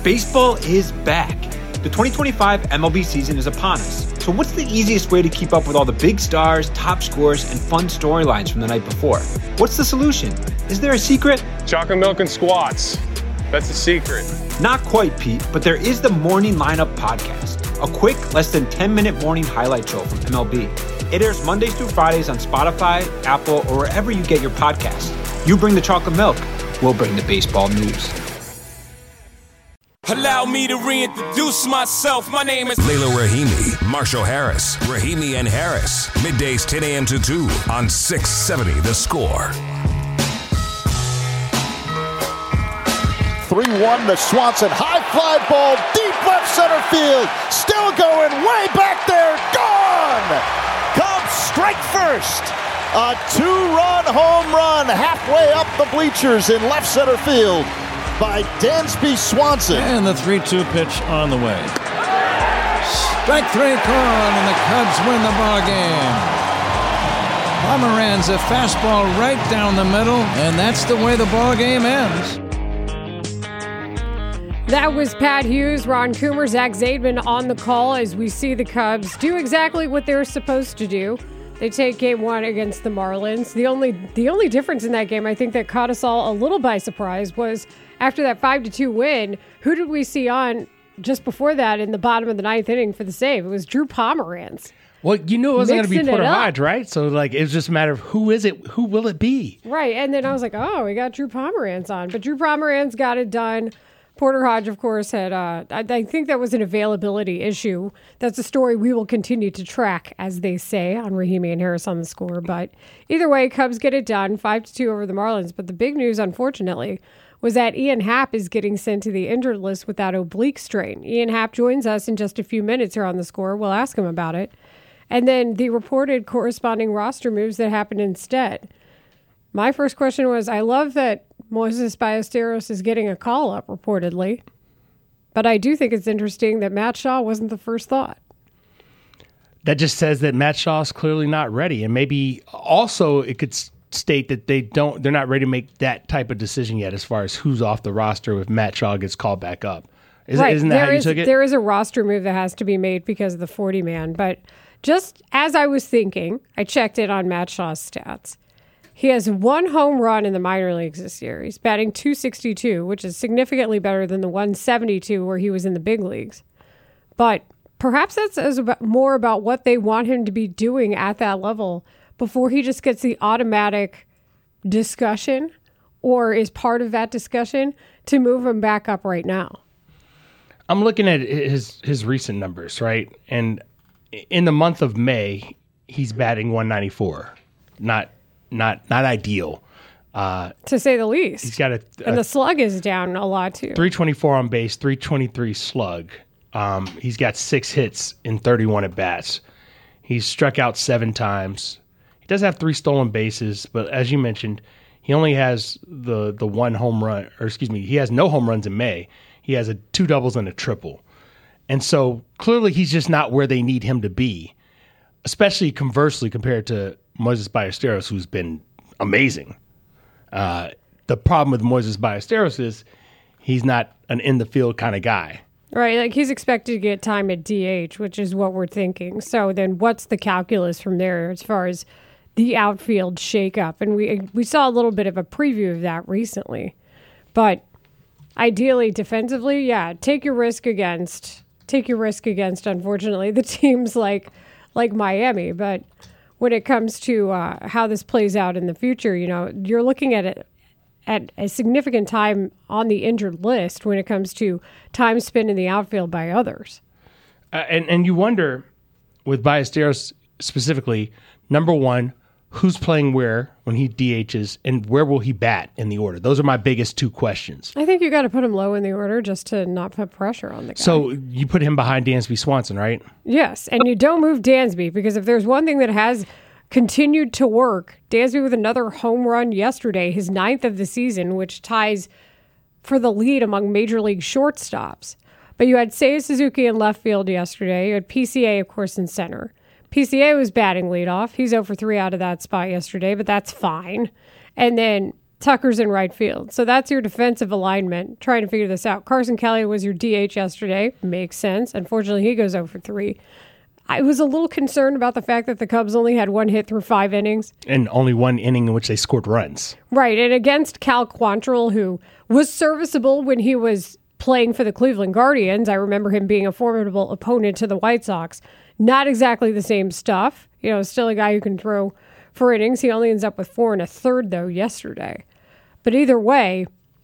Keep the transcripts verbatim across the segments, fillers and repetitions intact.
Baseball is back. The twenty twenty-five M L B season is upon us. So what's the easiest way to keep up with all the big stars, top scores, and fun storylines from the night before? What's the solution? Is there a secret? Chocolate milk and squats. That's the secret. Not quite, Pete, but there is the Morning Lineup Podcast, a quick, less than ten-minute morning highlight show from M L B. It airs Mondays through Fridays on Spotify, Apple, or wherever you get your podcasts. You bring the chocolate milk, we'll bring the baseball news. Allow me to reintroduce myself. My name is Layla Rahimi, Marshall Harris, Rahimi and Harris. Middays ten a.m. to two on six seventy The Score. three one to Swanson. High fly ball, deep left center field. Still going way back there. Gone! Cubs strike first. A two-run home run halfway up the bleachers in left center field by Dansby Swanson. And the three two pitch on the way. Strike three called, and the Cubs win the ball game. Pomeranz, a fastball right down the middle, and that's the way the ball game ends. That was Pat Hughes, Ron Coomer, Zach Zaidman on the call as we see the Cubs do exactly what they're supposed to do. They take game one against the Marlins. The only the only difference in that game, I think, that caught us all a little by surprise was after that five to two win, who did we see on just before that in the bottom of the ninth inning for the save? It was Drew Pomeranz. Well, you knew it wasn't going to be Porter Mixing it up. Hodge, right? So, like, it's just a matter of who is it, who will it be? Right, and then I was like, oh, we got Drew Pomeranz on. But Drew Pomeranz got it done. Porter Hodge, of course, had, uh, I, I think that was an availability issue. That's a story we will continue to track, as they say, on Rahimi and Harris on the Score. But either way, Cubs get it done, five to two over the Marlins. But the big news, unfortunately, was that Ian Happ is getting sent to the injured list with that oblique strain. Ian Happ joins us in just a few minutes here on the Score. We'll ask him about it. And then the reported corresponding roster moves that happened instead. My first question was, I love that Moises Ballesteros is getting a call-up, reportedly. But I do think it's interesting that Matt Shaw wasn't the first thought. That just says that Matt Shaw is clearly not ready. And maybe also it could state that they don't, they're not ready to make that type of decision yet as far as who's off the roster if Matt Shaw gets called back up. Is, right. Isn't that there how you is, took it? There is a roster move that has to be made because of the forty-man. But just as I was thinking, I checked it on Matt Shaw's stats. He has one home run in the minor leagues this year. He's batting two sixty-two, which is significantly better than the one seventy-two where he was in the big leagues. But perhaps that says about, more about what they want him to be doing at that level before he just gets the automatic discussion or is part of that discussion to move him back up right now. I'm looking at his his recent numbers, right? And in the month of May, he's batting one ninety-four. Not not not ideal. Uh, to say the least. He's got a, a and the slug is down a lot too. three twenty-four on base, three twenty-three slug. Um, he's got six hits in thirty-one at bats. He's struck out seven times. He does have three stolen bases, but as you mentioned, he only has the the one home run, or excuse me, he has no home runs in May. He has a two doubles and a triple. And so clearly he's just not where they need him to be, especially conversely compared to Moises Ballesteros, who's been amazing. Uh, the problem with Moises Ballesteros is he's not an in-the-field kind of guy. Right, like he's expected to get time at D H, which is what we're thinking. So then what's the calculus from there as far as the outfield shakeup? And we we saw a little bit of a preview of that recently. But ideally, defensively, yeah, take your risk against, take your risk against, unfortunately, the teams like like Miami. But when it comes to uh, how this plays out in the future, you know, you're looking at it at a significant time on the injured list when it comes to time spent in the outfield by others. Uh, and, and you wonder, with Ballesteros specifically, number one, who's playing where when he D Hs, and where will he bat in the order? Those are my biggest two questions. I think you got to put him low in the order just to not put pressure on the guy. So you put him behind Dansby Swanson, right? Yes, and you don't move Dansby, because if there's one thing that has continued to work, Dansby with another home run yesterday, his ninth of the season, which ties for the lead among major league shortstops. But you had Seiya Suzuki in left field yesterday. You had P C A, of course, in center. P C A was batting leadoff. He's oh for three out of that spot yesterday, but that's fine. And then Tucker's in right field. So that's your defensive alignment, trying to figure this out. Carson Kelly was your D H yesterday. Makes sense. Unfortunately, he goes oh for three. I was a little concerned about the fact that the Cubs only had one hit through five innings. And only one inning in which they scored runs. Right, and against Cal Quantrill, who was serviceable when he was playing for the Cleveland Guardians. I remember him being a formidable opponent to the White Sox. Not exactly the same stuff. You know, still a guy who can throw for innings. He only ends up with four and a third, though, yesterday. But either way,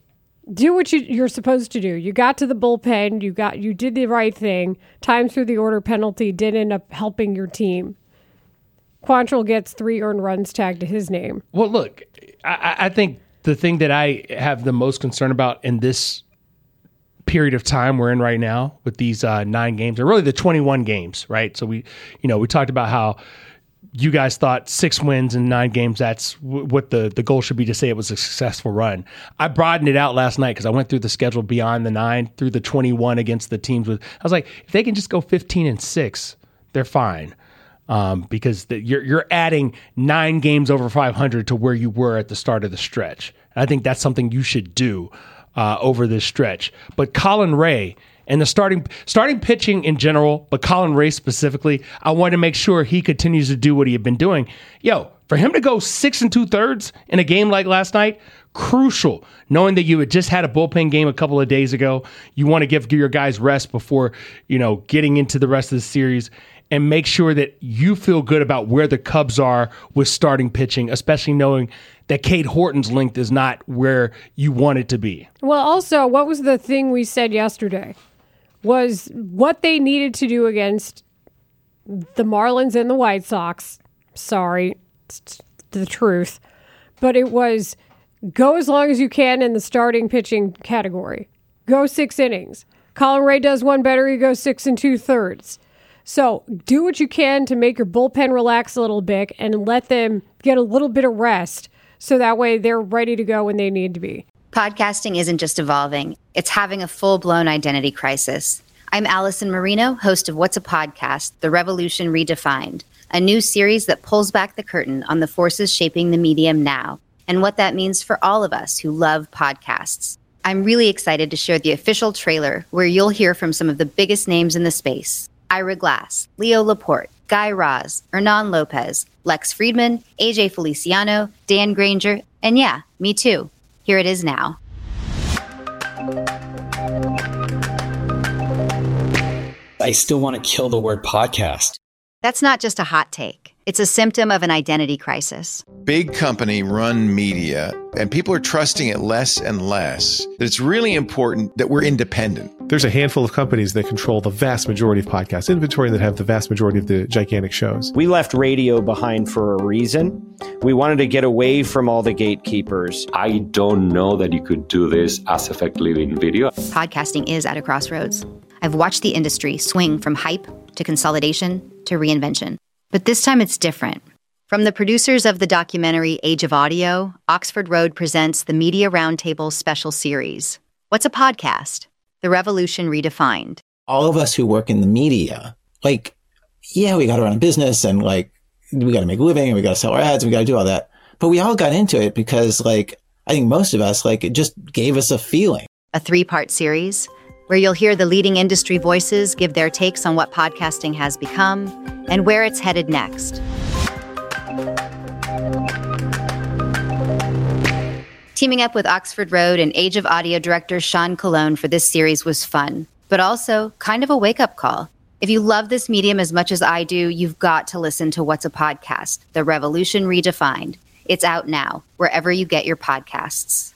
do what you, you're supposed to do. You got to the bullpen. You got you did the right thing. Time through the order penalty did end up helping your team. Quantrill gets three earned runs tagged to his name. Well, look, I, I think the thing that I have the most concern about in this period of time we're in right now with these uh, nine games, or really the twenty-one games, right? So we, you know, we talked about how you guys thought six wins in nine games, that's w- what the, the goal should be, to say it was a successful run. I broadened it out last night because I went through the schedule beyond the nine, through the twenty-one against the teams with, I was like, if they can just go fifteen and six, they're fine. Um, because the, you're you're adding nine games over five hundred to where you were at the start of the stretch. And I think that's something you should do uh, over this stretch. But Colin Ray and the starting starting pitching in general, but Colin Ray specifically, I wanted to make sure he continues to do what he had been doing. Yo, for him to go six and two thirds in a game like last night, crucial. Knowing that you had just had a bullpen game a couple of days ago, you want to give your guys rest before, you know, getting into the rest of the series, and make sure that you feel good about where the Cubs are with starting pitching, especially knowing that Cade Horton's length is not where you want it to be. Well, also, what was the thing we said yesterday? Was what they needed to do against the Marlins and the White Sox. Sorry, it's the truth. But it was go as long as you can in the starting pitching category. Go six innings. Colin Ray does one better. He goes six and two thirds. So do what you can to make your bullpen relax a little bit and let them get a little bit of rest so that way they're ready to go when they need to be. Podcasting isn't just evolving. It's having a full-blown identity crisis. I'm Allison Marino, host of What's a Podcast? The Revolution Redefined, a new series that pulls back the curtain on the forces shaping the medium now and what that means for all of us who love podcasts. I'm really excited to share the official trailer where you'll hear from some of the biggest names in the space. Ira Glass, Leo Laporte, Guy Raz, Hernan Lopez, Lex Friedman, A J Feliciano, Dan Granger, and yeah, me too. Here it is now. I still want to kill the word podcast. That's not just a hot take. It's a symptom of an identity crisis. Big company run media, and people are trusting it less and less. That it's really important that we're independent. There's a handful of companies that control the vast majority of podcast inventory, that have the vast majority of the gigantic shows. We left radio behind for a reason. We wanted to get away from all the gatekeepers. I don't know that you could do this as effectively in video. Podcasting is at a crossroads. I've watched the industry swing from hype to consolidation to reinvention. But this time it's different. From the producers of the documentary Age of Audio, Oxford Road presents the Media Roundtable special series. What's a podcast? The Revolution Redefined. All of us who work in the media, like, yeah, we got to run a business and like, we got to make a living and we got to sell our ads and we got to do all that. But we all got into it because like, I think most of us, like, it just gave us a feeling. A three-part series where you'll hear the leading industry voices give their takes on what podcasting has become and where it's headed next. Teaming up with Oxford Road and Age of Audio director Sean Colon for this series was fun, but also kind of a wake-up call. If you love this medium as much as I do, you've got to listen to What's a Podcast? The Revolution Redefined. It's out now, wherever you get your podcasts.